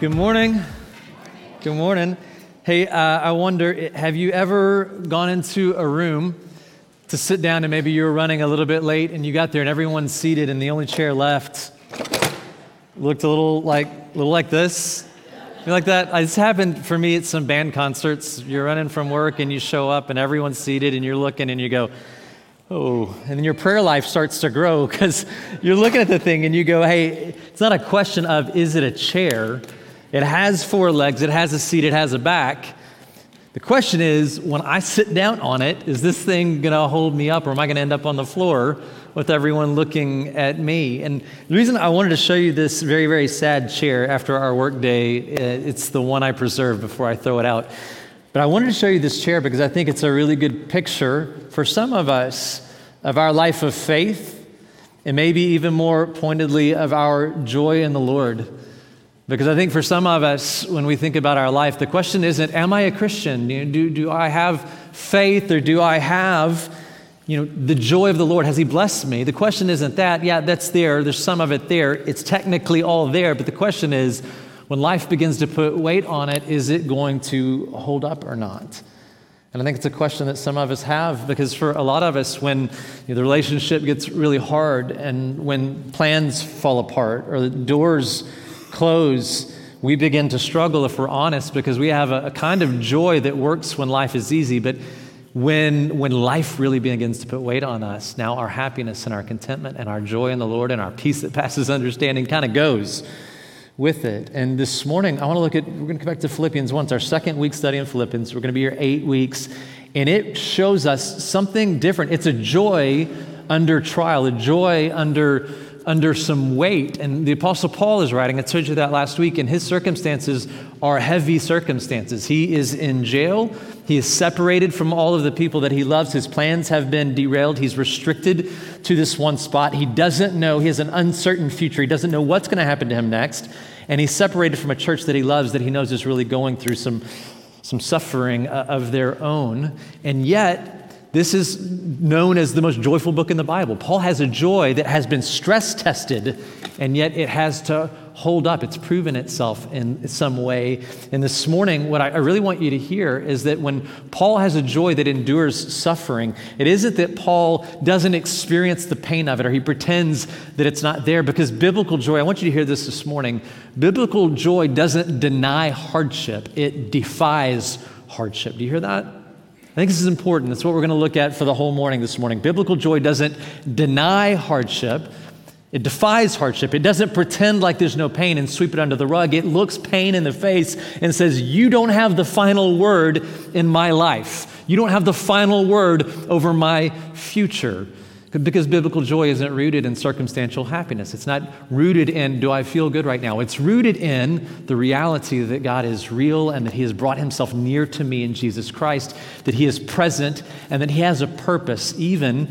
Good morning. Good morning. Hey, I wonder, have you ever gone into a room to sit down and maybe you were running a little bit late and you got there and everyone's seated and the only chair left looked a little like this? You like that? It's happened for me at some band concerts. You're running from work and you show up and everyone's seated and you're looking and you go, oh, and then your prayer life starts to grow because you're looking at the thing and you go, hey, it's not a question of, is it a chair? It has four legs, it has a seat, it has a back. The question is, when I sit down on it, is this thing gonna hold me up or am I gonna end up on the floor with everyone looking at me? And the reason I wanted to show you this very, very sad chair after our work day, it's the one I preserved before I throw it out. But I wanted to show you this chair because I think it's a really good picture for some of us of our life of faith and maybe even more pointedly of our joy in the Lord. Because I think for some of us, when we think about our life, the question isn't, am I a Christian? Do I have faith or do I have, the joy of the Lord? Has He blessed me? The question isn't that. Yeah, that's there. There's some of it there. It's technically all there. But the question is, when life begins to put weight on it, is it going to hold up or not? And I think it's a question that some of us have, because for a lot of us, when the relationship gets really hard and when plans fall apart or the doors close, we begin to struggle, if we're honest, because we have a kind of joy that works when life is easy. But when life really begins to put weight on us, now our happiness and our contentment and our joy in the Lord and our peace that passes understanding kind of goes with it. And this morning, we're going to come back to Philippians 1. It's our second week study in Philippians. We're going to be here 8 weeks. And it shows us something different. It's a joy under trial, a joy under some weight. And the Apostle Paul is writing, I told you that last week, and his circumstances are heavy circumstances. He is in jail. He is separated from all of the people that he loves. His plans have been derailed. He's restricted to this one spot. He doesn't know. He has an uncertain future. He doesn't know what's going to happen to him next. And he's separated from a church that he loves, that he knows is really going through some suffering of their own. And yet, this is known as the most joyful book in the Bible. Paul has a joy that has been stress tested, and yet it has to hold up. It's proven itself in some way. And this morning, what I really want you to hear is that when Paul has a joy that endures suffering, it isn't that Paul doesn't experience the pain of it or he pretends that it's not there, because biblical joy, I want you to hear this morning, biblical joy doesn't deny hardship. It defies hardship. Do you hear that? I think this is important. That's what we're going to look at for the whole morning this morning. Biblical joy doesn't deny hardship. It defies hardship. It doesn't pretend like there's no pain and sweep it under the rug. It looks pain in the face and says, you don't have the final word in my life. You don't have the final word over my future. Because biblical joy isn't rooted in circumstantial happiness. It's not rooted in, do I feel good right now? It's rooted in the reality that God is real and that He has brought Himself near to me in Jesus Christ, that He is present and that He has a purpose, even,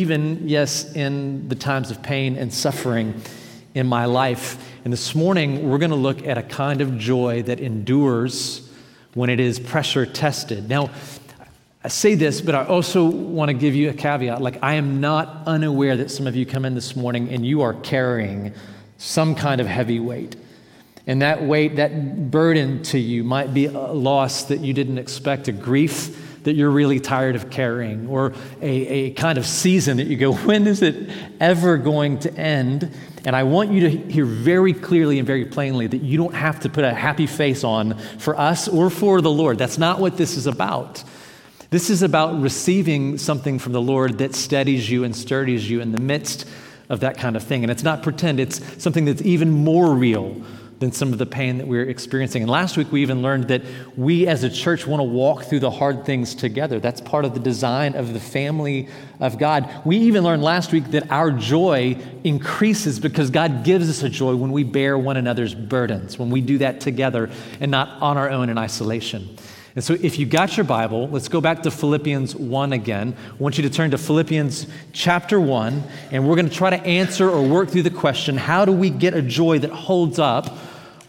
yes, in the times of pain and suffering in my life. And this morning, we're going to look at a kind of joy that endures when it is pressure tested. Now, I say this, but I also want to give you a caveat. I am not unaware that some of you come in this morning and you are carrying some kind of heavy weight. And that weight, that burden to you might be a loss that you didn't expect, a grief that you're really tired of carrying, or a kind of season that you go, when is it ever going to end? And I want you to hear very clearly and very plainly that you don't have to put a happy face on for us or for the Lord. That's not what this is about. This is about receiving something from the Lord that steadies you and sturdies you in the midst of that kind of thing. And it's not pretend, it's something that's even more real than some of the pain that we're experiencing. And last week we even learned that we as a church want to walk through the hard things together. That's part of the design of the family of God. We even learned last week that our joy increases because God gives us a joy when we bear one another's burdens, when we do that together and not on our own in isolation. And so if you got your Bible, let's go back to Philippians 1 again. I want you to turn to Philippians chapter 1, and we're going to try to answer or work through the question, how do we get a joy that holds up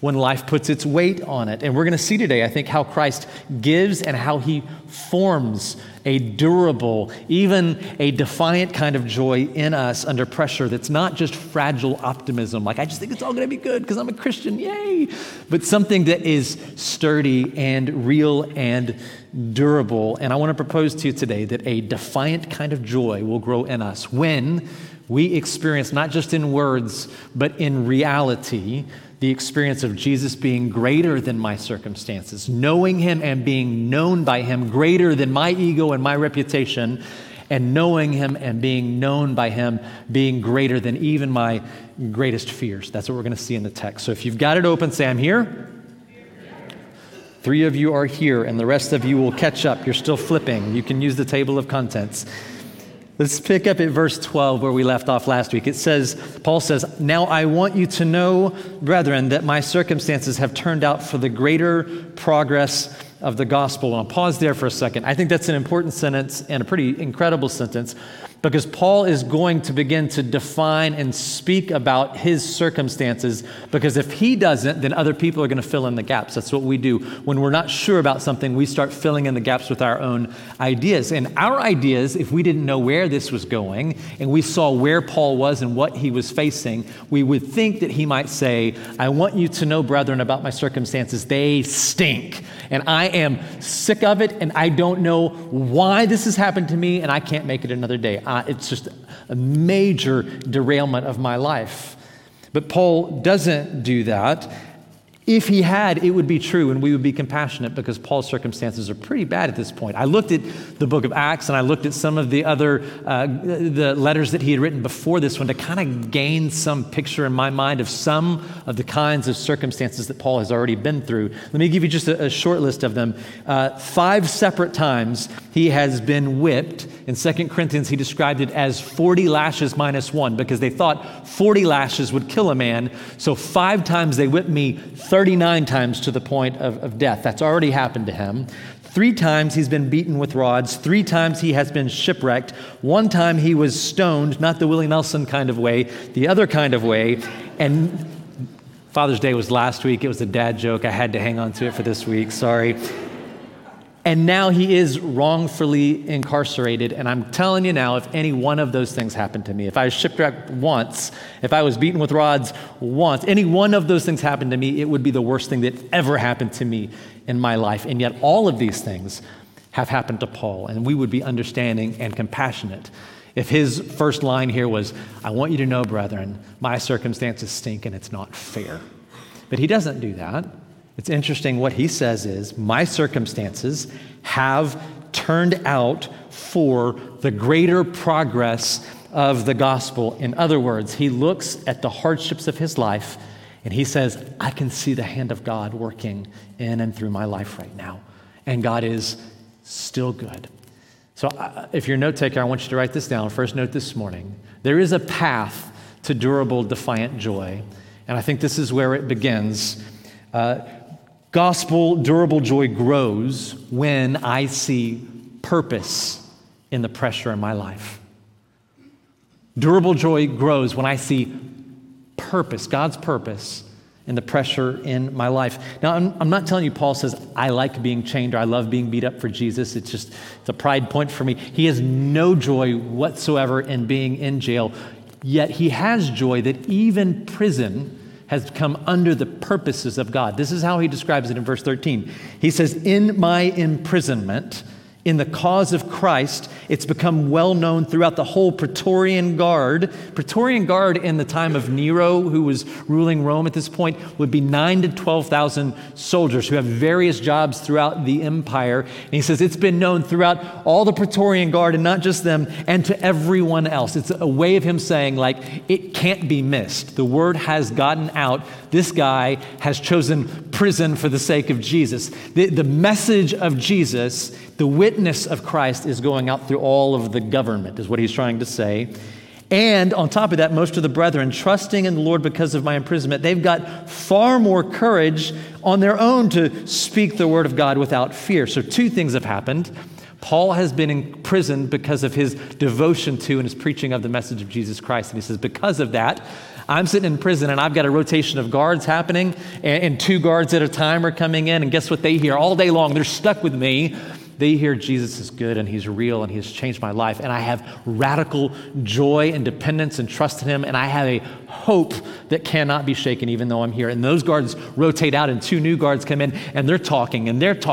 when life puts its weight on it. And we're going to see today, I think, how Christ gives and how he forms a durable, even a defiant kind of joy in us under pressure that's not just fragile optimism, like I just think it's all going to be good because I'm a Christian, yay, but something that is sturdy and real and durable. And I want to propose to you today that a defiant kind of joy will grow in us when we experience, not just in words, but in reality, the experience of Jesus being greater than my circumstances, knowing him and being known by him greater than my ego and my reputation, and knowing him and being known by him being greater than even my greatest fears. That's what we're going to see in the text. So if you've got it open, say, I'm here. 3 of you are here, and the rest of you will catch up. You're still flipping. You can use the table of contents. Let's pick up at verse 12 where we left off last week. It says, Paul says, now I want you to know, brethren, that my circumstances have turned out for the greater progress of the gospel. And I'll pause there for a second. I think that's an important sentence and a pretty incredible sentence because Paul is going to begin to define and speak about his circumstances, because if he doesn't, then other people are going to fill in the gaps. That's what we do. When we're not sure about something, we start filling in the gaps with our own ideas. And our ideas, if we didn't know where this was going and we saw where Paul was and what he was facing, we would think that he might say, I want you to know, brethren, about my circumstances. They stink. And I am sick of it, and I don't know why this has happened to me, and I can't make it another day. It's just a major derailment of my life. But Paul doesn't do that. If he had, it would be true, and we would be compassionate because Paul's circumstances are pretty bad at this point. I looked at the book of Acts, and I looked at some of the other the letters that he had written before this one to kind of gain some picture in my mind of some of the kinds of circumstances that Paul has already been through. Let me give you just a short list of them. 5 separate times he has been whipped. In 2 Corinthians, he described it as 40 lashes minus 1 because they thought 40 lashes would kill a man. So 5 times they whipped me, 39 times to the point of death. That's already happened to him. 3 times he's been beaten with rods. 3 times he has been shipwrecked. 1 time he was stoned, not the Willie Nelson kind of way, the other kind of way. And Father's Day was last week. It was a dad joke. I had to hang on to it for this week. Sorry. And now he is wrongfully incarcerated. And I'm telling you now, if any one of those things happened to me, if I was shipwrecked once, if I was beaten with rods once, any one of those things happened to me, it would be the worst thing that ever happened to me in my life. And yet all of these things have happened to Paul. And we would be understanding and compassionate if his first line here was, I want you to know, brethren, my circumstances stink and it's not fair. But he doesn't do that. It's interesting what he says is, my circumstances have turned out for the greater progress of the gospel. In other words, he looks at the hardships of his life and he says, I can see the hand of God working in and through my life right now. And God is still good. So if you're a note taker, I want you to write this down. First note this morning. There is a path to durable, defiant joy. And I think this is where it begins. Gospel durable joy grows when I see purpose in the pressure in my life. Durable joy grows when I see purpose, God's purpose in the pressure in my life. Now, I'm not telling you Paul says, I like being chained or I love being beat up for Jesus. It's a pride point for me. He has no joy whatsoever in being in jail, yet he has joy that even prison has come under the purposes of God. This is how he describes it in verse 13. He says, in my imprisonment, in the cause of Christ, it's become well known throughout the whole Praetorian Guard. Praetorian Guard in the time of Nero, who was ruling Rome at this point, would be 9,000 to 12,000 soldiers who have various jobs throughout the empire. And he says it's been known throughout all the Praetorian Guard, and not just them, and to everyone else. It's a way of him saying, like, it can't be missed. The word has gotten out. This guy has chosen prison for the sake of Jesus. The message of Jesus, the witness of Christ, is going out through all of the government, is what he's trying to say. And on top of that, most of the brethren, trusting in the Lord because of my imprisonment, they've got far more courage on their own to speak the word of God without fear. So 2 things have happened. Paul has been imprisoned because of his devotion to and his preaching of the message of Jesus Christ. And he says, because of that, I'm sitting in prison and I've got a rotation of guards happening and 2 guards at a time are coming in. And guess what they hear all day long? They're stuck with me. They hear Jesus is good and he's real and he has changed my life. And I have radical joy and dependence and trust in him. And I have a hope that cannot be shaken even though I'm here. And those guards rotate out and 2 new guards come in and they're talking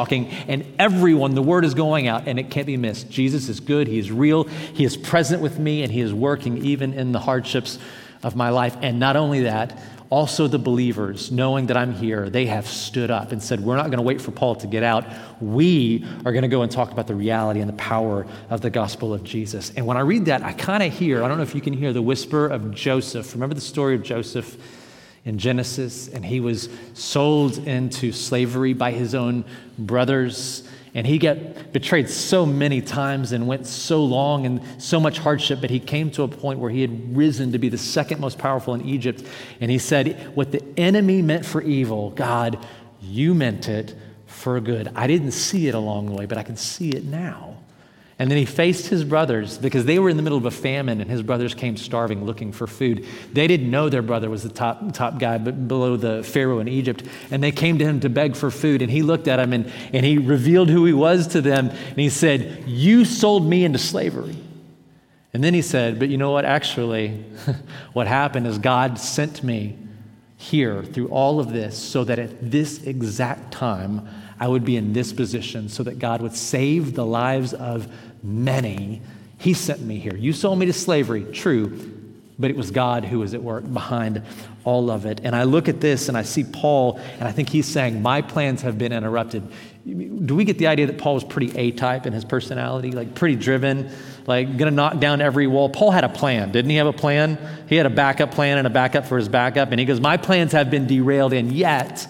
and everyone, the word is going out and it can't be missed. Jesus is good. He is real. He is present with me and he is working even in the hardships of my life. And not only that, also the believers, knowing that I'm here, they have stood up and said, we're not going to wait for Paul to get out. We are going to go and talk about the reality and the power of the gospel of Jesus. And when I read that, I kind of hear, I don't know if you can hear the whisper of Joseph. Remember the story of Joseph in Genesis? And he was sold into slavery by his own brothers. And he got betrayed so many times and went so long and so much hardship, but he came to a point where he had risen to be the second most powerful in Egypt. And he said, what the enemy meant for evil, God, you meant it for good. I didn't see it along the way, but I can see it now. And then he faced his brothers because they were in the middle of a famine and his brothers came starving looking for food. They didn't know their brother was the top guy but below the Pharaoh in Egypt. And they came to him to beg for food. And he looked at him and he revealed who he was to them. And he said, you sold me into slavery. And then he said, but you know what? Actually, what happened is God sent me here through all of this so that at this exact time, I would be in this position so that God would save the lives of many. He sent me here. You sold me to slavery, true, but it was God who was at work behind all of it. And I look at this and I see Paul, and I think he's saying, my plans have been interrupted. Do we get the idea that Paul was pretty A-type in his personality, like pretty driven, like gonna knock down every wall? Paul had a plan. Didn't he have a plan? He had a backup plan and a backup for his backup. And he goes, my plans have been derailed, and yet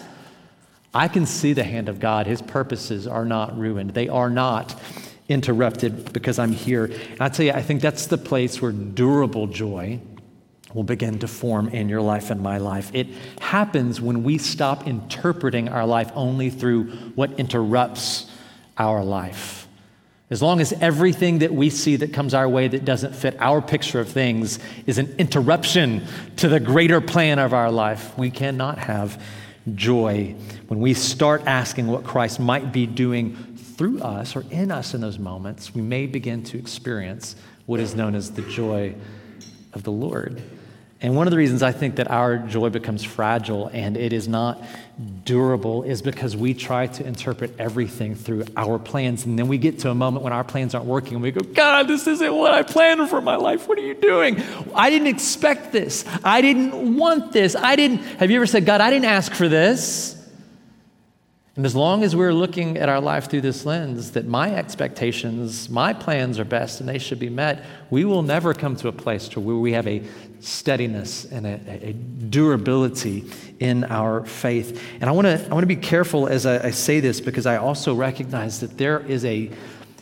I can see the hand of God. His purposes are not ruined. They are not interrupted because I'm here. And I tell you, I think that's the place where durable joy will begin to form in your life and my life. It happens when we stop interpreting our life only through what interrupts our life. As long as everything that we see that comes our way that doesn't fit our picture of things is an interruption to the greater plan of our life, we cannot have joy. When we start asking what Christ might be doing through us or in us in those moments, we may begin to experience what is known as the joy of the Lord. And one of the reasons I think that our joy becomes fragile and it is not durable is because we try to interpret everything through our plans. And then we get to a moment when our plans aren't working and we go, God, this isn't what I planned for my life. What are you doing? I didn't expect this. I didn't want this. Have you ever said, God, I didn't ask for this? And as long as we're looking at our life through this lens, that my expectations, my plans are best and they should be met, we will never come to a place to where we have a steadiness and a durability in our faith. And I want to be careful as I say this, because I also recognize that there is a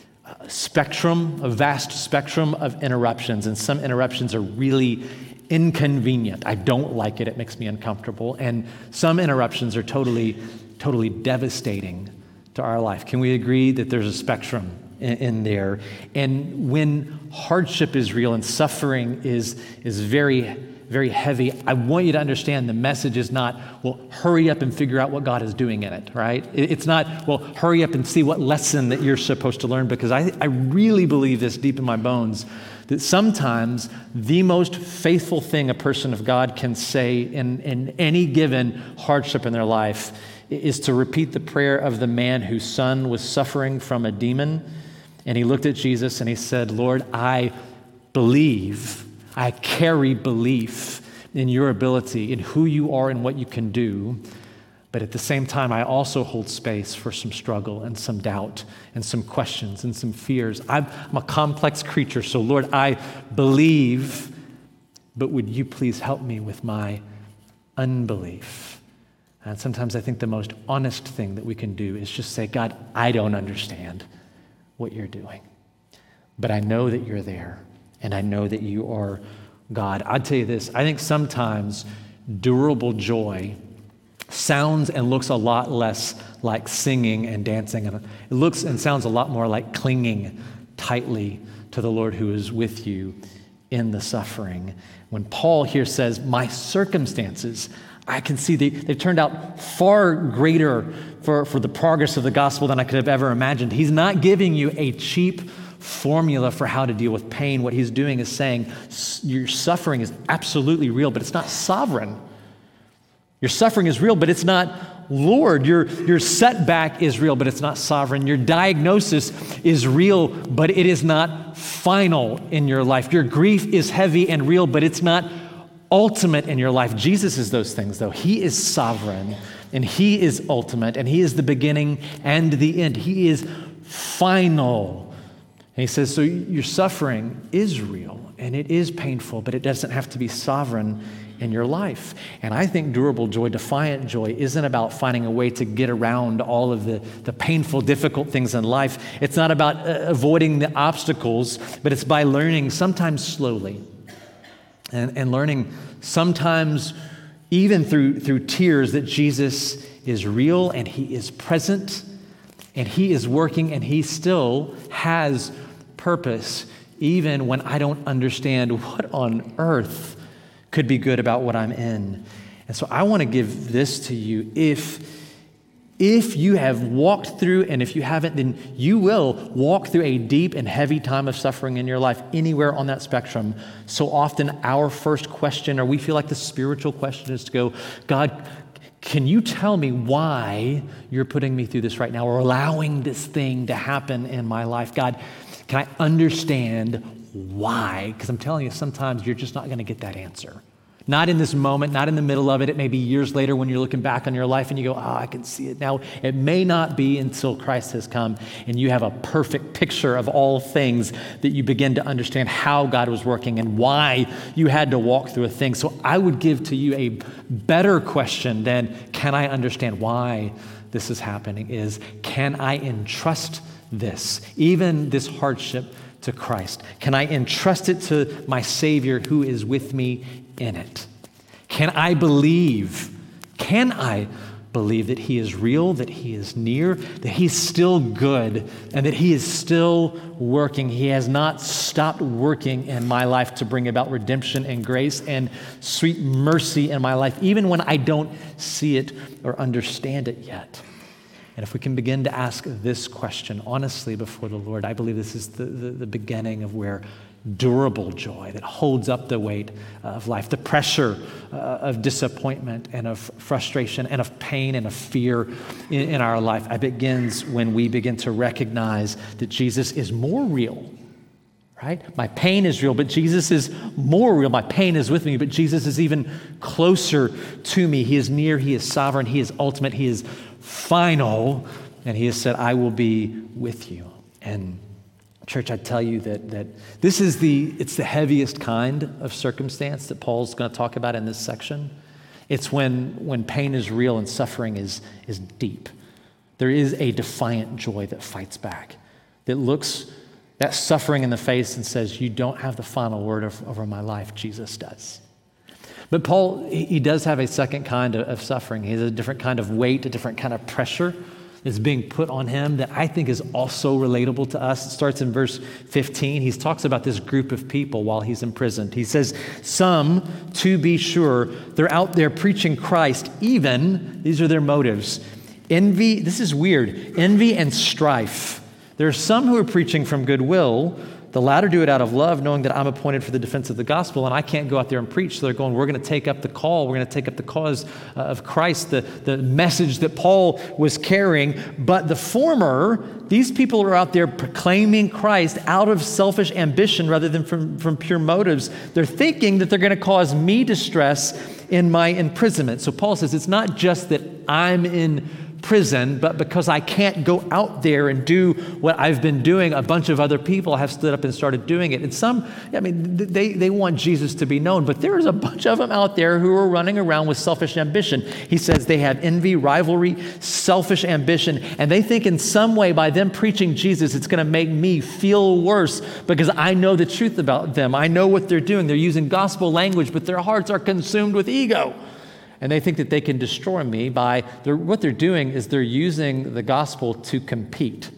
vast spectrum of interruptions, and some interruptions are really inconvenient. I don't like it. It makes me uncomfortable. And some interruptions are totally devastating to our life. Can we agree that there's a spectrum in there? And when hardship is real and suffering is very, very heavy, I want you to understand the message is not, well, hurry up and figure out what God is doing in it, right? It's not, well, hurry up and see what lesson that you're supposed to learn, because I really believe this deep in my bones, that sometimes the most faithful thing a person of God can say in any given hardship in their life is to repeat the prayer of the man whose son was suffering from a demon. And he looked at Jesus and he said, Lord, I believe, I carry belief in your ability, in who you are and what you can do. But at the same time, I also hold space for some struggle and some doubt and some questions and some fears. I'm a complex creature, so Lord, I believe, but would you please help me with my unbelief? And sometimes I think the most honest thing that we can do is just say, God, I don't understand what you're doing, but I know that you're there, and I know that you are God. I'll tell you this, I think sometimes durable joy sounds and looks a lot less like singing and dancing, and it looks and sounds a lot more like clinging tightly to the Lord who is with you in the suffering. When Paul here says, my circumstances, I can see they've turned out far greater for the progress of the gospel than I could have ever imagined. He's not giving you a cheap formula for how to deal with pain. What he's doing is saying your suffering is absolutely real, but it's not sovereign. Your suffering is real, but it's not Lord. Your setback is real, but it's not sovereign. Your diagnosis is real, but it is not final in your life. Your grief is heavy and real, but it's not ultimate in your life. Jesus is those things, though. He is sovereign, and he is ultimate, and he is the beginning and the end. He is final. And he says, so your suffering is real, and it is painful, but it doesn't have to be sovereign in your life. And I think durable joy, defiant joy, isn't about finding a way to get around all of the painful, difficult things in life. It's not about avoiding the obstacles, but it's by learning, sometimes slowly, and learning sometimes even through tears, that Jesus is real and he is present and he is working and he still has purpose, even when I don't understand what on earth could be good about what I'm in. And so I want to give this to you. If you have walked through, and if you haven't, then you will walk through a deep and heavy time of suffering in your life, anywhere on that spectrum. So often our first question, or we feel like the spiritual question, is to go, God, can you tell me why you're putting me through this right now, or allowing this thing to happen in my life? God, can I understand why? Because I'm telling you, sometimes you're just not going to get that answer. Not in this moment, not in the middle of it. It may be years later when you're looking back on your life and you go, I can see it now. It may not be until Christ has come and you have a perfect picture of all things that you begin to understand how God was working and why you had to walk through a thing. So I would give to you a better question than, can I understand why this is happening, is, can I entrust this, even this hardship, to Christ? Can I entrust it to my Savior who is with me in it? Can I believe that he is real, that he is near, that he's still good, and that he is still working? He has not stopped working in my life to bring about redemption and grace and sweet mercy in my life, even when I don't see it or understand it yet. And if we can begin to ask this question honestly before the Lord, I believe this is the beginning of where durable joy that holds up the weight of life, the pressure of disappointment and of frustration and of pain and of fear in our life. It begins when we begin to recognize that Jesus is more real, right? My pain is real, but Jesus is more real. My pain is with me, but Jesus is even closer to me. He is near, he is sovereign, he is ultimate, he is final, and he has said, I will be with you. And church, I tell you that this is it's the heaviest kind of circumstance that Paul's going to talk about in this section. It's when pain is real and suffering is deep. There is a defiant joy that fights back, that looks that suffering in the face and says, you don't have the final word over my life. Jesus does. But Paul, he does have a second kind of suffering. He has a different kind of weight, a different kind of pressure that's being put on him that I think is also relatable to us. It starts in verse 15. He talks about this group of people while he's imprisoned. He says, some, to be sure, they're out there preaching Christ, even, these are their motives, envy, this is weird, envy and strife. There are some who are preaching from goodwill. The latter do it out of love, knowing that I'm appointed for the defense of the gospel, and I can't go out there and preach. So they're going, we're going to take up the call. We're going to take up the cause of Christ, the message that Paul was carrying. But the former, these people are out there proclaiming Christ out of selfish ambition rather than from pure motives. They're thinking that they're going to cause me distress in my imprisonment. So Paul says, it's not just that I'm in prison, but because I can't go out there and do what I've been doing, a bunch of other people have stood up and started doing it. And some, they want Jesus to be known, but there's a bunch of them out there who are running around with selfish ambition. He says they have envy, rivalry, selfish ambition, and they think in some way by them preaching Jesus, it's going to make me feel worse because I know the truth about them. I know what they're doing. They're using gospel language, but their hearts are consumed with ego. And they think that they can destroy me by, what they're doing is they're using the gospel to compete,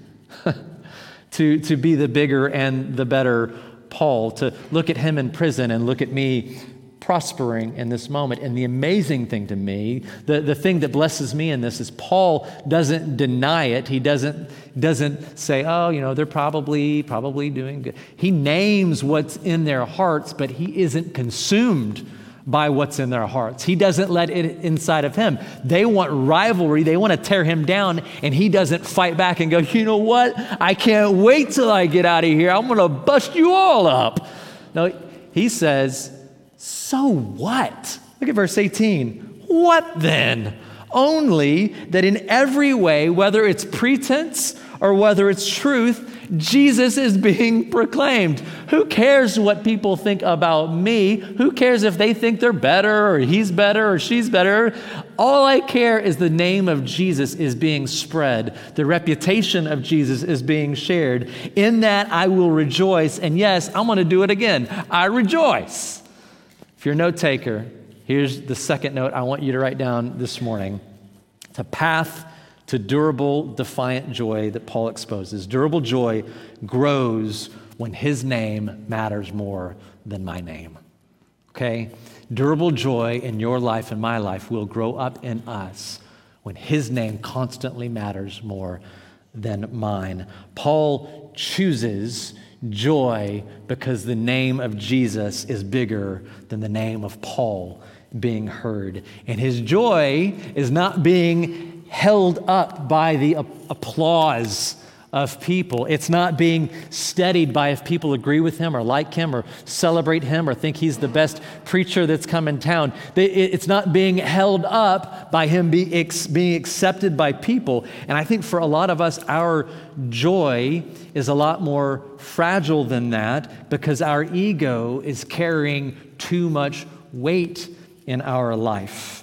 to be the bigger and the better Paul, to look at him in prison and look at me prospering in this moment. And the amazing thing to me, the thing that blesses me in this is Paul doesn't deny it. He doesn't say, oh, they're probably doing good. He names what's in their hearts, but he isn't consumed by what's in their hearts. He doesn't let it inside of him. They want rivalry. They want to tear him down, and he doesn't fight back and go, you know what? I can't wait till I get out of here. I'm going to bust you all up. No, he says, so what? Look at verse 18. What then? Only that in every way, whether it's pretense or whether it's truth, Jesus is being proclaimed. Who cares what people think about me? Who cares if they think they're better or he's better or she's better? All I care is the name of Jesus is being spread. The reputation of Jesus is being shared. In that I will rejoice. And yes, I'm going to do it again. I rejoice. If you're a note taker, here's the second note I want you to write down this morning. It's a path to durable, defiant joy that Paul exposes. Durable joy grows when his name matters more than my name. Okay? Durable joy in your life and my life will grow up in us when his name constantly matters more than mine. Paul chooses joy because the name of Jesus is bigger than the name of Paul being heard. And his joy is not being held up by the applause of people. It's not being steadied by if people agree with him or like him or celebrate him or think he's the best preacher that's come in town. It's not being held up by him being accepted by people. And I think for a lot of us, our joy is a lot more fragile than that because our ego is carrying too much weight in our life.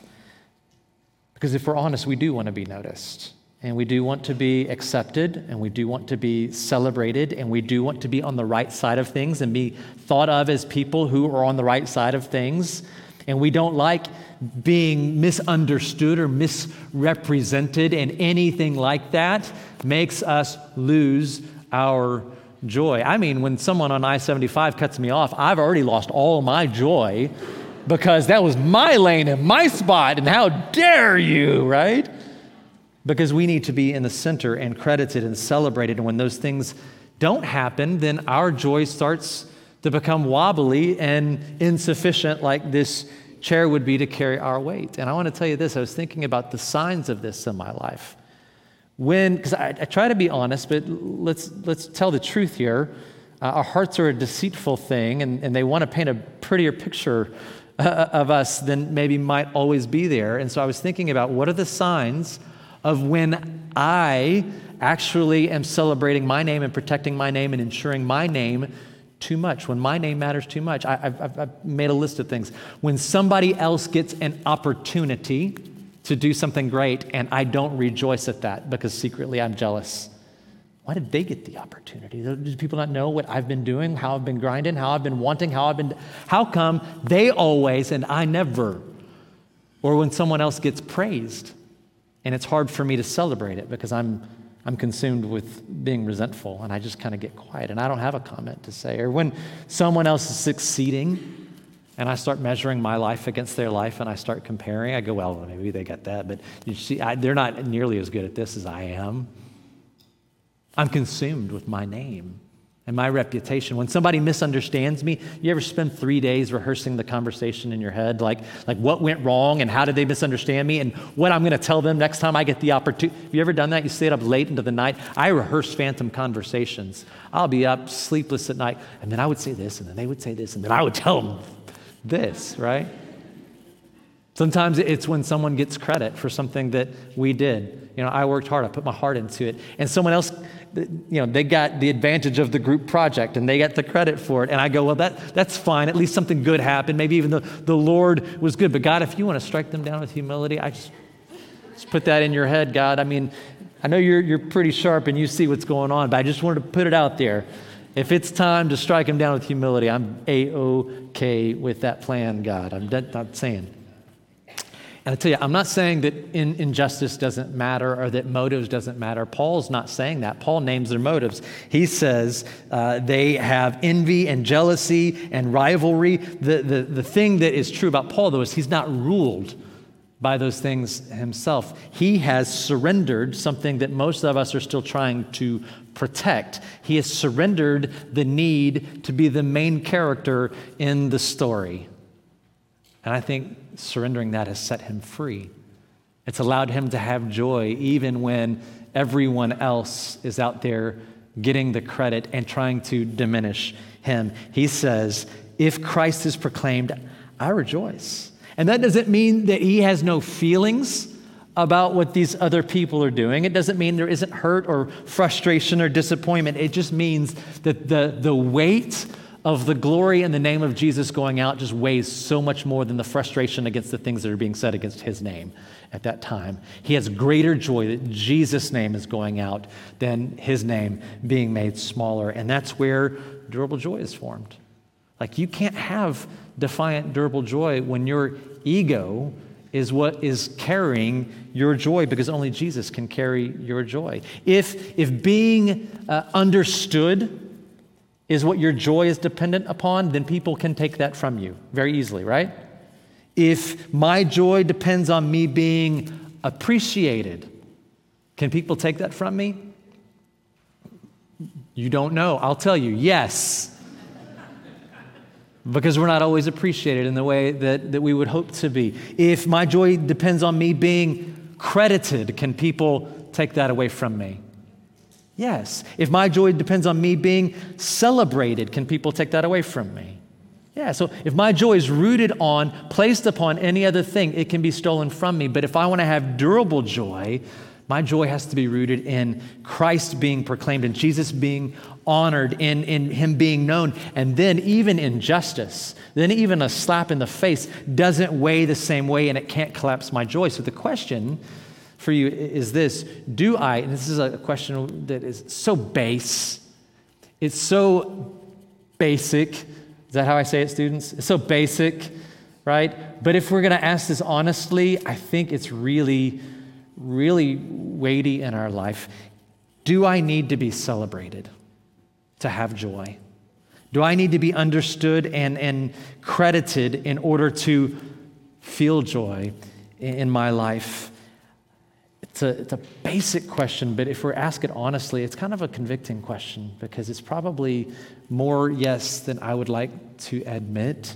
Because if we're honest, we do want to be noticed. And we do want to be accepted, and we do want to be celebrated, and we do want to be on the right side of things and be thought of as people who are on the right side of things. And we don't like being misunderstood or misrepresented, and anything like that makes us lose our joy. I mean, when someone on I-75 cuts me off, I've already lost all my joy because that was my lane and my spot, and how dare you, right? Because we need to be in the center and credited and celebrated. And when those things don't happen, then our joy starts to become wobbly and insufficient, like this chair would be to carry our weight. And I want to tell you this, I was thinking about the signs of this in my life. Because I try to be honest, but let's tell the truth here. Our hearts are a deceitful thing, and they want to paint a prettier picture of us than maybe might always be there. And so I was thinking about what are the signs of when I actually am celebrating my name and protecting my name and ensuring my name too much, when my name matters too much. I've made a list of things. When somebody else gets an opportunity to do something great and I don't rejoice at that because secretly I'm jealous. Why did they get the opportunity? Do people not know what I've been doing, how I've been grinding, how I've been wanting, how come they always and I never? Or when someone else gets praised, and it's hard for me to celebrate it because I'm consumed with being resentful, and I just kind of get quiet, and I don't have a comment to say. Or when someone else is succeeding, and I start measuring my life against their life, and I start comparing, I go, well, maybe they got that, but you see, they're not nearly as good at this as I am. I'm consumed with my name and my reputation. When somebody misunderstands me, you ever spend 3 days rehearsing the conversation in your head, like what went wrong and how did they misunderstand me and what I'm going to tell them next time I get the opportunity. Have you ever done that? You stayed up late into the night. I rehearse phantom conversations. I'll be up sleepless at night, and then I would say this, and then they would say this, and then I would tell them this, right? Sometimes it's when someone gets credit for something that we did. I worked hard. I put my heart into it. And someone else, they got the advantage of the group project and they got the credit for it. And I go, well, that's fine. At least something good happened. Maybe even the Lord was good. But God, if you want to strike them down with humility, I just put that in your head, God. I mean, I know you're pretty sharp and you see what's going on, but I just wanted to put it out there. If it's time to strike them down with humility, I'm A-OK with that plan, God. I'm not saying. And I tell you, I'm not saying that injustice doesn't matter or that motives doesn't matter. Paul's not saying that. Paul names their motives. He says they have envy and jealousy and rivalry. The thing that is true about Paul, though, is he's not ruled by those things himself. He has surrendered something that most of us are still trying to protect. He has surrendered the need to be the main character in the story. And I think surrendering that has set him free. It's allowed him to have joy even when everyone else is out there getting the credit and trying to diminish him. He says, if Christ is proclaimed, I rejoice. And that doesn't mean that he has no feelings about what these other people are doing. It doesn't mean there isn't hurt or frustration or disappointment. It just means that the weight of the glory and the name of Jesus going out just weighs so much more than the frustration against the things that are being said against his name at that time. He has greater joy that Jesus' name is going out than his name being made smaller. And that's where durable joy is formed. Like, you can't have defiant, durable joy when your ego is what is carrying your joy, because only Jesus can carry your joy. If being understood is what your joy is dependent upon, then people can take that from you very easily, right? If my joy depends on me being appreciated, can people take that from me? You don't know. I'll tell you, yes. Because we're not always appreciated in the way that we would hope to be. If my joy depends on me being credited, can people take that away from me? Yes. If my joy depends on me being celebrated, can people take that away from me? Yeah. So if my joy is rooted on, placed upon any other thing, it can be stolen from me. But if I want to have durable joy, my joy has to be rooted in Christ being proclaimed and Jesus being honored, in him being known. And then even injustice, then even a slap in the face doesn't weigh the same way, and it can't collapse my joy. So the question for you is this: do I, and this is a question that is so base, it's so basic. Is that how I say it, students? It's so basic, right? But if we're going to ask this honestly, I think it's really, really weighty in our life. Do I need to be celebrated to have joy? Do I need to be understood and credited in order to feel joy in my life? It's a basic question, but if we're asked it honestly, it's kind of a convicting question, because it's probably more yes than I would like to admit.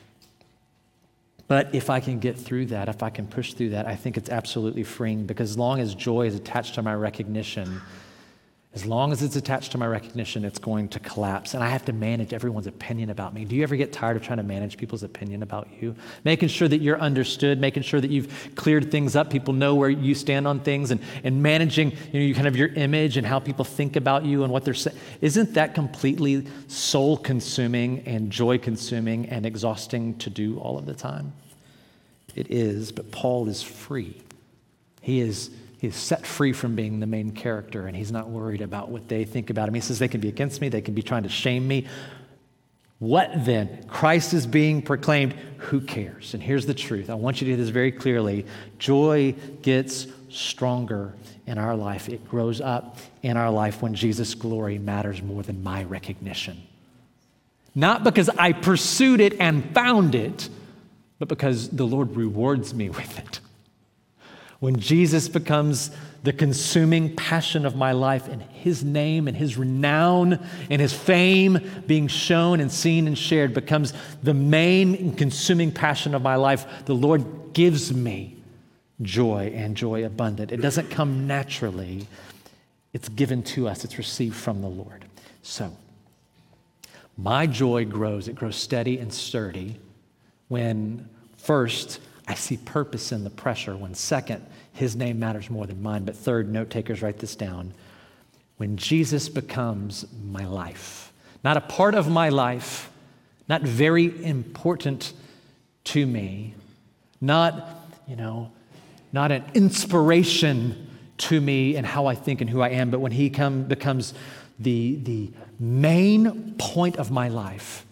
But if I can get through that, if I can push through that, I think it's absolutely freeing, because as long as joy is attached to my recognition, it's going to collapse. And I have to manage everyone's opinion about me. Do you ever get tired of trying to manage people's opinion about you? Making sure that you're understood, making sure that you've cleared things up, people know where you stand on things, and managing, you kind of your image and how people think about you and what they're saying. Isn't that completely soul-consuming and joy-consuming and exhausting to do all of the time? It is, but Paul is free. He is set free from being the main character, and he's not worried about what they think about him. He says they can be against me, they can be trying to shame me. What then? Christ is being proclaimed. Who cares? And here's the truth. I want you to hear this very clearly. Joy gets stronger in our life. It grows up in our life when Jesus' glory matters more than my recognition. Not because I pursued it and found it, but because the Lord rewards me with it. When Jesus becomes the consuming passion of my life, and his name and his renown and his fame being shown and seen and shared becomes the main and consuming passion of my life, the Lord gives me joy, and joy abundant. It doesn't come naturally. It's given to us. It's received from the Lord. So my joy grows. It grows steady and sturdy when, first, I see purpose in the pressure. When, second, his name matters more than mine. But third, note takers, write this down. When Jesus becomes my life, not a part of my life, not very important to me, not an inspiration to me and how I think and who I am, but when he becomes the main point of my life,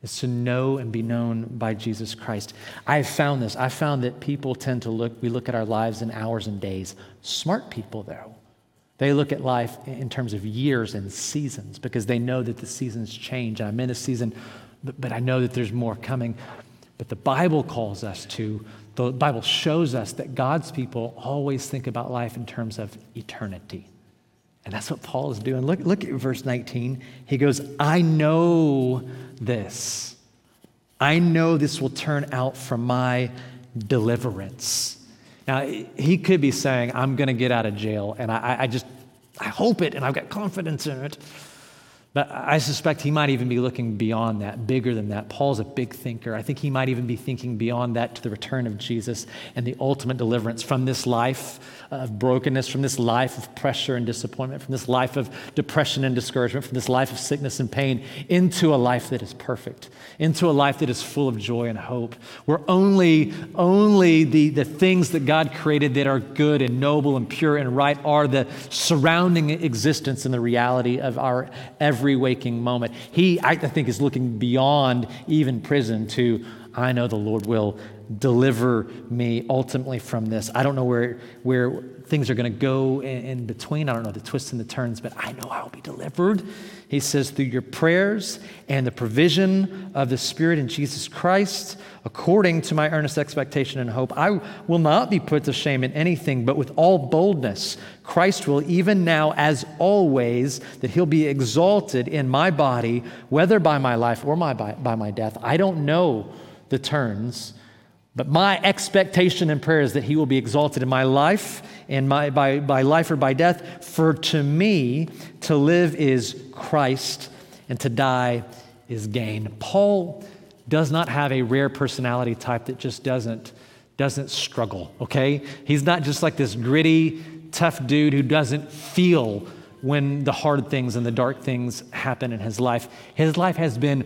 is to know and be known by Jesus Christ. I've found this. I found that people tend to we look at our lives in hours and days. Smart people, though, they look at life in terms of years and seasons because they know that the seasons change. I'm in a season, but I know that there's more coming. But the Bible the Bible shows us that God's people always think about life in terms of eternity. And that's what Paul is doing. Look at verse 19. He goes, I know this. I know this will turn out for my deliverance. Now, he could be saying, I'm going to get out of jail, and I hope it, and I've got confidence in it. But I suspect he might even be looking beyond that, bigger than that. Paul's a big thinker. I think he might even be thinking beyond that to the return of Jesus and the ultimate deliverance from this life of brokenness, from this life of pressure and disappointment, from this life of depression and discouragement, from this life of sickness and pain, into a life that is perfect, into a life that is full of joy and hope, where only the things that God created that are good and noble and pure and right are the surrounding existence and the reality of our every waking moment. He, I think, is looking beyond even prison to, I know the Lord will deliver me ultimately from this. I don't know where things are going to go in between. I don't know the twists and the turns, but I know I'll be delivered. He says, through your prayers and the provision of the Spirit in Jesus Christ, according to my earnest expectation and hope, I will not be put to shame in anything, but with all boldness, Christ will, even now as always, that he'll be exalted in my body, whether by my life or by my death. I don't know the turns, but my expectation and prayer is that he will be exalted in my life and by life or by death. For to me, to live is Christ and to die is gain. Paul does not have a rare personality type that just doesn't struggle, okay? He's not just like this gritty, tough dude who doesn't feel when the hard things and the dark things happen in his life. His life has been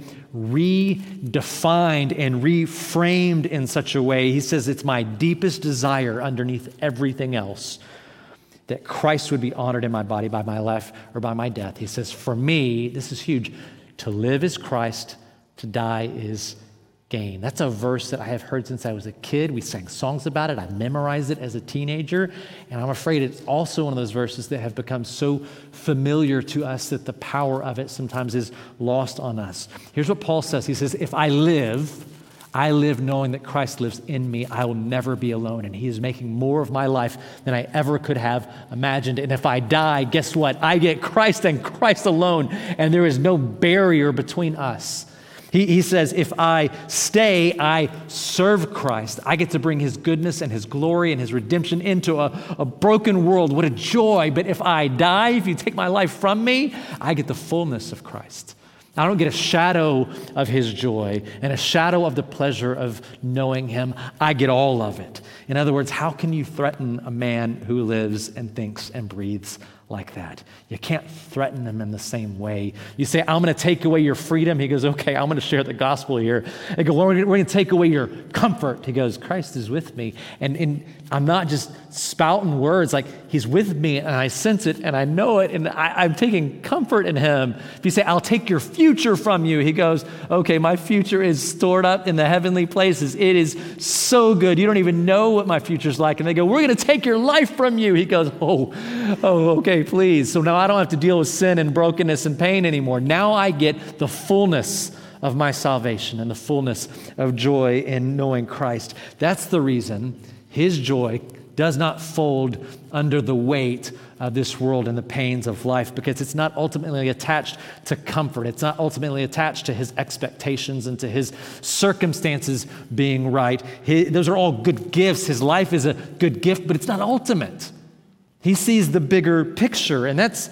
redefined and reframed in such a way. He says, it's my deepest desire underneath everything else that Christ would be honored in my body by my life or by my death. He says, for me, this is huge, to live is Christ, to die is gain. That's a verse that I have heard since I was a kid. We sang songs about it. I memorized it as a teenager. And I'm afraid it's also one of those verses that have become so familiar to us that the power of it sometimes is lost on us. Here's what Paul says. He says, if I live knowing that Christ lives in me. I will never be alone. And he is making more of my life than I ever could have imagined. And if I die, guess what? I get Christ and Christ alone. And there is no barrier between us. He says, if I stay, I serve Christ. I get to bring his goodness and his glory and his redemption into a broken world. What a joy. But if I die, if you take my life from me, I get the fullness of Christ. I don't get a shadow of his joy and a shadow of the pleasure of knowing him. I get all of it. In other words, how can you threaten a man who lives and thinks and breathes like that? You can't threaten him in the same way. You say, I'm going to take away your freedom. He goes, okay, I'm going to share the gospel here. They go, well, we're going to take away your comfort. He goes, Christ is with me. And I'm not just spouting words, like he's with me and I sense it and I know it and I'm taking comfort in him. If you say, I'll take your future from you, he goes, okay, my future is stored up in the heavenly places. It is so good. You don't even know what my future's like. And they go, we're going to take your life from you. He goes, oh, okay, please. So now I don't have to deal with sin and brokenness and pain anymore. Now I get the fullness of my salvation and the fullness of joy in knowing Christ. That's the reason his joy does not fold under the weight of this world and the pains of life, because it's not ultimately attached to comfort. It's not ultimately attached to his expectations and to his circumstances being right. Those are all good gifts. His life is a good gift, but it's not ultimate. He sees the bigger picture, and that's,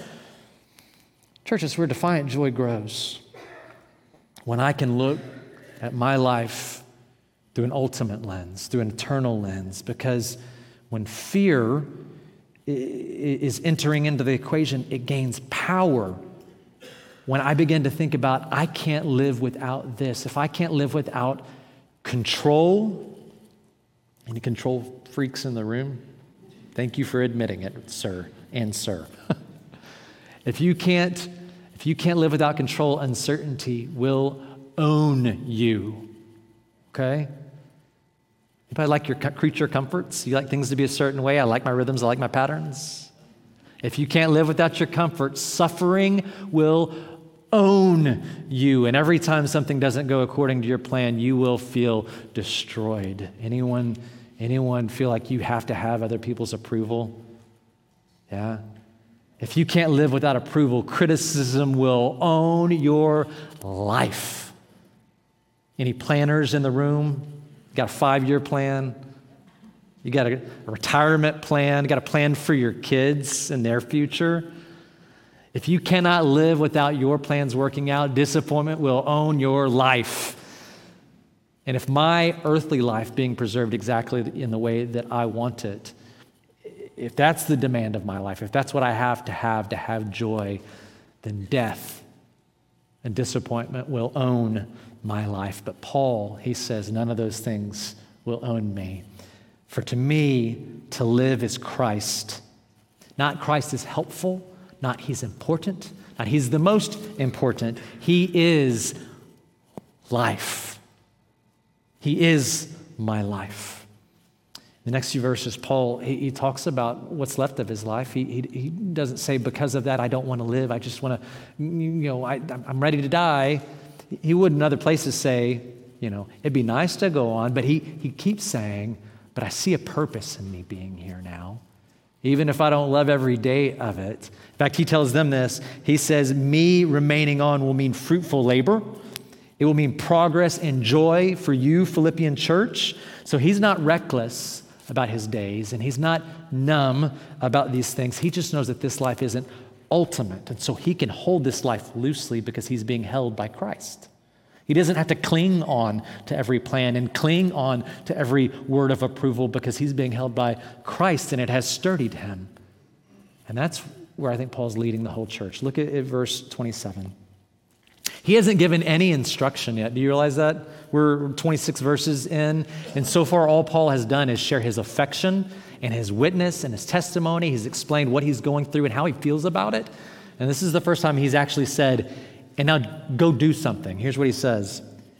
church, it's where Defiant Joy grows. When I can look at my life through an ultimate lens, through an eternal lens, because when fear is entering into the equation, it gains power. When I begin to think about, I can't live without this. If I can't live without control, any control freaks in the room? Thank you for admitting it, sir and sir. If you can't live without control, uncertainty will own you. Okay? Anybody like your creature comforts? You like things to be a certain way? I like my rhythms. I like my patterns. If you can't live without your comforts, suffering will own you. And every time something doesn't go according to your plan, you will feel destroyed. Anyone feel like you have to have other people's approval? Yeah? If you can't live without approval, criticism will own your life. Any planners in the room? You got a 5-year plan? You got a retirement plan? You got a plan for your kids and their future? If you cannot live without your plans working out, disappointment will own your life. And if my earthly life being preserved exactly in the way that I want it, if that's the demand of my life, if that's what I have to have joy, then death and disappointment will own my life. But Paul, he says, none of those things will own me. For to me, to live is Christ. Not Christ is helpful, not he's important, not he's the most important. He is life. He is my life. The next few verses, Paul, he talks about what's left of his life. He doesn't say, because of that, I don't want to live. I just want to, I'm ready to die. He would in other places say, it'd be nice to go on, but he keeps saying, but I see a purpose in me being here now, even if I don't love every day of it. In fact, he tells them this. He says, me remaining on will mean fruitful labor. It will mean progress and joy for you, Philippian church. So he's not reckless about his days, and he's not numb about these things. He just knows that this life isn't ultimate, and so he can hold this life loosely because he's being held by Christ. He doesn't have to cling on to every plan and cling on to every word of approval because he's being held by Christ, and it has sturdied him. And that's where I think Paul's leading the whole church. Look at verse 27. He hasn't given any instruction yet. Do you realize that? We're 26 verses in, and so far all Paul has done is share his affection and his witness and his testimony. He's explained what he's going through and how he feels about it. And this is the first time he's actually said, and now go do something. Here's what he says.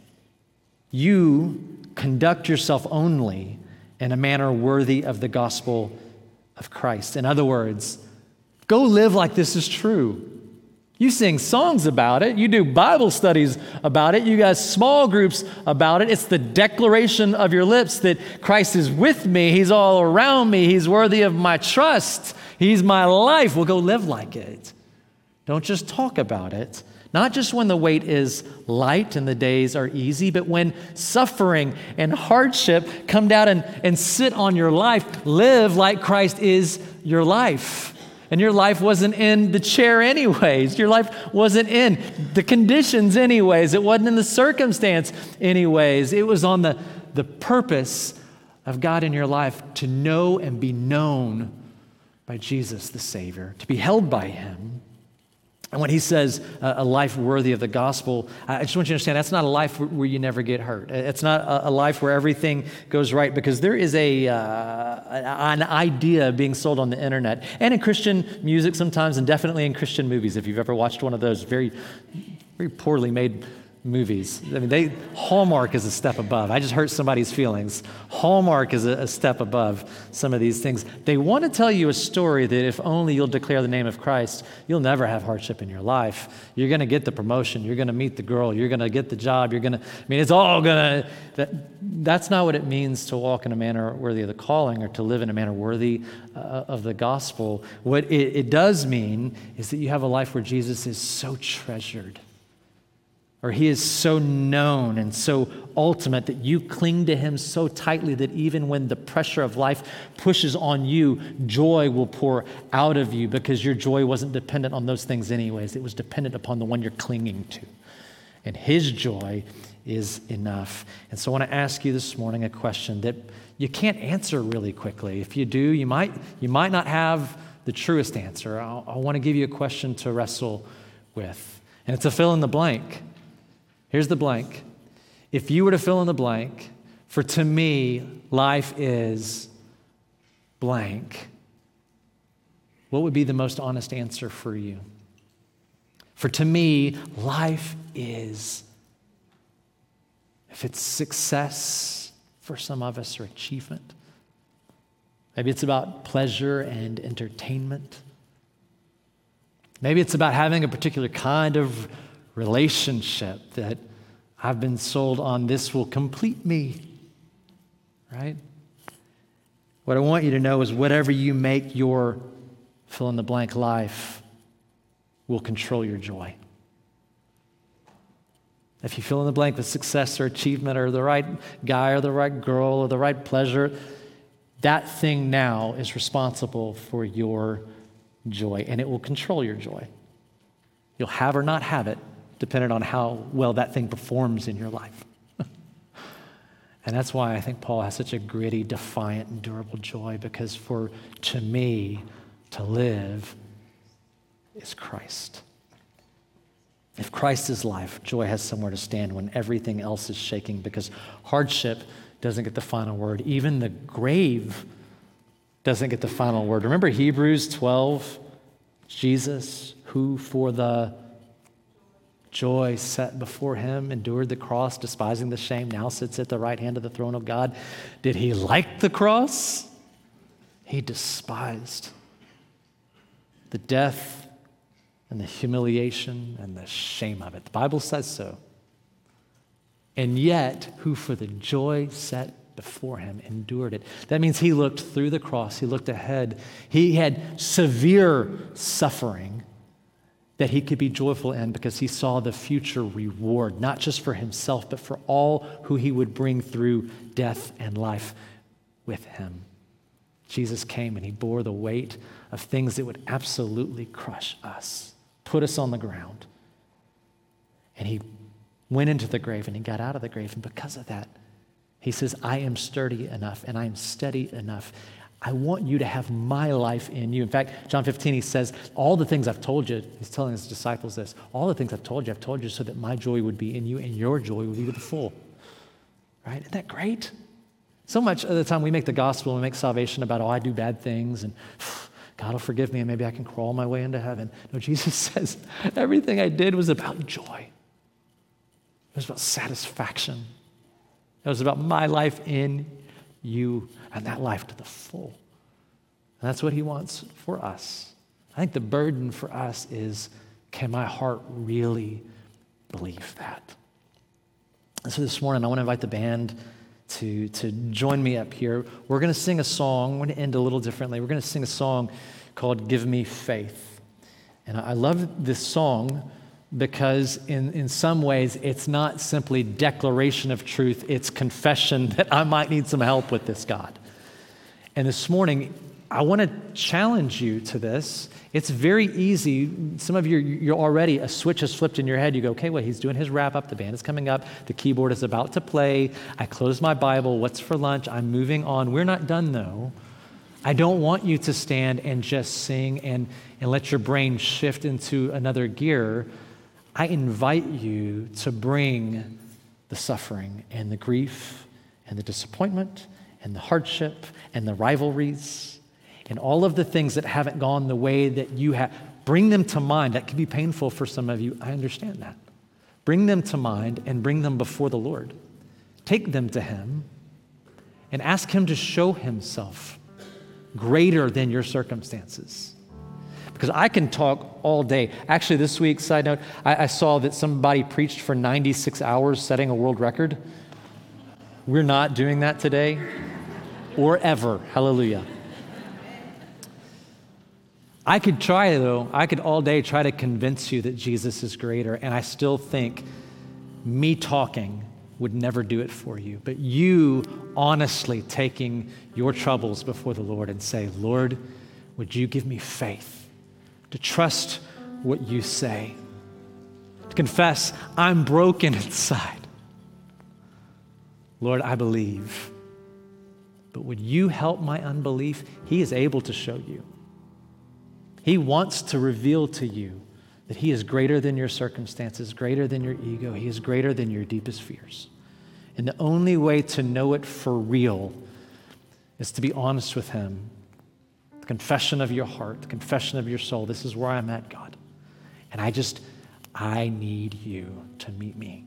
You conduct yourself only in a manner worthy of the gospel of Christ. In other words, go live like this is true. You sing songs about it. You do Bible studies about it. You got small groups about it. It's the declaration of your lips that Christ is with me. He's all around me. He's worthy of my trust. He's my life. Well, go live like it. Don't just talk about it. Not just when the weight is light and the days are easy, but when suffering and hardship come down and sit on your life, live like Christ is your life. And your life wasn't in the chair anyways. Your life wasn't in the conditions anyways. It wasn't in the circumstance anyways. It was on the purpose of God in your life to know and be known by Jesus, the Savior, to be held by him. And when he says a life worthy of the gospel, I just want you to understand that's not a life where you never get hurt. It's not a life where everything goes right, because there is an idea being sold on the internet and in Christian music sometimes, and definitely in Christian movies. If you've ever watched one of those very, very poorly made movies. I mean, Hallmark is a step above. I just hurt somebody's feelings. Hallmark is a step above some of these things. They want to tell you a story that if only you'll declare the name of Christ, you'll never have hardship in your life. You're going to get the promotion. You're going to meet the girl. You're going to get the job. It's all going to... That's not what it means to walk in a manner worthy of the calling or to live in a manner worthy of the gospel. What it does mean is that you have a life where Jesus is so treasured, or he is so known and so ultimate that you cling to him so tightly that even when the pressure of life pushes on you, joy will pour out of you, because your joy wasn't dependent on those things anyways. It was dependent upon the one you're clinging to. And his joy is enough. And so I want to ask you this morning a question that you can't answer really quickly. If you do, you might not have the truest answer. I want to give you a question to wrestle with. And it's a fill in the blank. Here's the blank. If you were to fill in the blank, for to me, life is blank, what would be the most honest answer for you? For to me, life is If it's success for some of us, or achievement. Maybe it's about pleasure and entertainment. Maybe it's about having a particular kind of relationship that I've been sold on, this will complete me, right? What I want you to know is whatever you make your fill-in-the-blank life will control your joy. If you fill in the blank with success or achievement or the right guy or the right girl or the right pleasure, that thing now is responsible for your joy, and it will control your joy. You'll have or not have it, depending on how well that thing performs in your life. And that's why I think Paul has such a gritty, defiant, and durable joy, because to me, to live is Christ. If Christ is life, joy has somewhere to stand when everything else is shaking, because hardship doesn't get the final word. Even the grave doesn't get the final word. Remember Hebrews 12? Jesus, who for the joy set before him endured the cross, despising the shame, now sits at the right hand of the throne of God. Did he like the cross? He despised the death and the humiliation and the shame of it. The Bible says so. And yet, who for the joy set before him endured it. That means he looked through the cross, he looked ahead. He had severe suffering that he could be joyful in, because he saw the future reward, not just for himself, but for all who he would bring through death and life with him. Jesus came and he bore the weight of things that would absolutely crush us, put us on the ground. And he went into the grave and he got out of the grave. And because of that, he says, I am sturdy enough and I am steady enough. I want you to have my life in you. In fact, John 15, he says, all the things I've told you, he's telling his disciples this, all the things I've told you so that my joy would be in you and your joy would be to the full. Right? Isn't that great? So much of the time we make the gospel and we make salvation about, I do bad things and God will forgive me and maybe I can crawl my way into heaven. No, Jesus says everything I did was about joy. It was about satisfaction. It was about my life in you and that life to the full. And that's what he wants for us. I think the burden for us is, can my heart really believe that? And so this morning I want to invite the band to join me up here. We're going to sing a song. We're going to end a little differently. We're going to sing a song called Give Me Faith. And I love this song because in some ways it's not simply declaration of truth, it's confession that I might need some help with this God. And this morning, I want to challenge you to this. It's very easy. Some of you, you're already, a switch has flipped in your head. You go, okay, he's doing his wrap up. The band is coming up. The keyboard is about to play. I closed my Bible. What's for lunch? I'm moving on. We're not done though. I don't want you to stand and just sing and let your brain shift into another gear. I invite you to bring the suffering and the grief and the disappointment and the hardship and the rivalries and all of the things that haven't gone the way that you have. Bring them to mind. That can be painful for some of you. I understand that. Bring them to mind and bring them before the Lord. Take them to him and ask him to show himself greater than your circumstances. Because I can talk all day. Actually, this week, side note, I saw that somebody preached for 96 hours, setting a world record. We're not doing that today or ever. Hallelujah. I could try, though. I could all day try to convince you that Jesus is greater, and I still think me talking would never do it for you. But you honestly taking your troubles before the Lord and say, Lord, would you give me faith to trust what you say, to confess I'm broken inside. Lord, I believe, but would you help my unbelief? He is able to show you. He wants to reveal to you that he is greater than your circumstances, greater than your ego. He is greater than your deepest fears. And the only way to know it for real is to be honest with him. The confession of your heart, the confession of your soul. This is where I'm at, God. And I need you to meet me.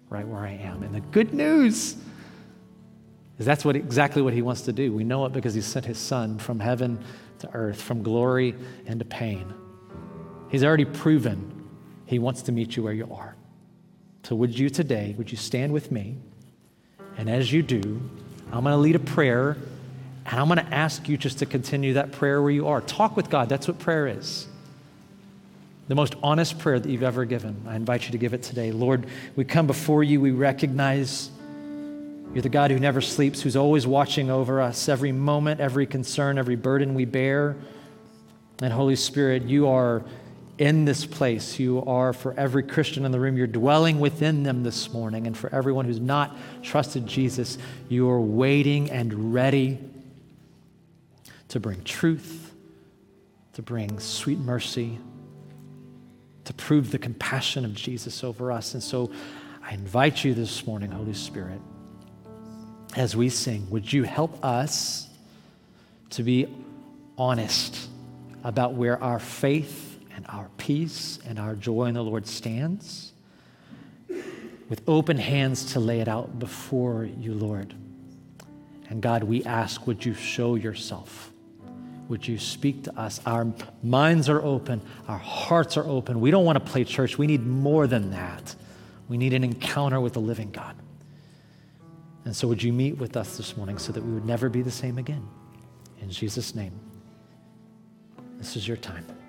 right where I am. And the good news is that's exactly what he wants to do. We know it because he sent his son from heaven to earth, from glory into pain. He's already proven he wants to meet you where you are. So would you stand with me? And as you do, I'm going to lead a prayer, and I'm going to ask you just to continue that prayer where you are. Talk with God. That's what prayer is. The most honest prayer that you've ever given. I invite you to give it today. Lord, we come before you. We recognize you're the God who never sleeps, who's always watching over us, every moment, every concern, every burden we bear. And Holy Spirit, you are in this place. You are for every Christian in the room. You're dwelling within them this morning. And for everyone who's not trusted Jesus, you are waiting and ready to bring truth, to bring sweet mercy, to prove the compassion of Jesus over us. And so I invite you this morning, Holy Spirit, as we sing, would you help us to be honest about where our faith and our peace and our joy in the Lord stands, with open hands to lay it out before you, Lord. And God, we ask, would you show yourself? Would you speak to us? Our minds are open. Our hearts are open. We don't want to play church. We need more than that. We need an encounter with the living God. And so would you meet with us this morning so that we would never be the same again? In Jesus' name, this is your time.